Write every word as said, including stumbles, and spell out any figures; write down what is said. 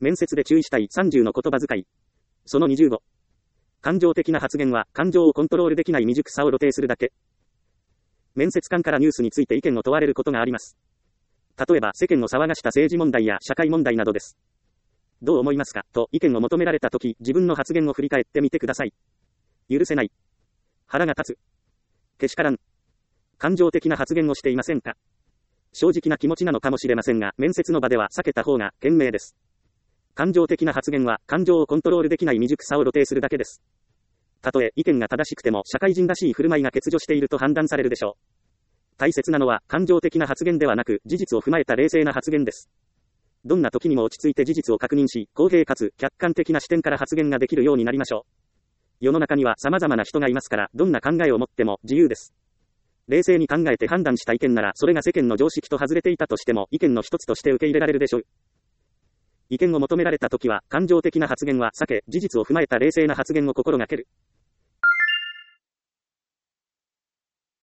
面接で注意したいさんじゅうの言葉遣い。そのにじゅうご。感情的な発言は感情をコントロールできない未熟さを露呈するだけ。面接官からニュースについて意見を問われることがあります。例えば世間を騒がした政治問題や社会問題などです。どう思いますかと意見を求められたとき、自分の発言を振り返ってみてください。許せない。腹が立つ。けしからん。感情的な発言をしていませんか？正直な気持ちなのかもしれませんが、面接の場では避けた方が賢明です。感情的な発言は感情をコントロールできない未熟さを露呈するだけです。たとえ意見が正しくても社会人らしい振る舞いが欠如していると判断されるでしょう。大切なのは感情的な発言ではなく事実を踏まえた冷静な発言です。どんな時にも落ち着いて事実を確認し、公平かつ客観的な視点から発言ができるようになりましょう。世の中には様々な人がいますから、どんな考えを持っても自由です。冷静に考えて判断した意見なら、それが世間の常識と外れていたとしても意見の一つとして受け入れられるでしょう。意見を求められたときは、感情的な発言は避け、事実を踏まえた冷静な発言を心がける。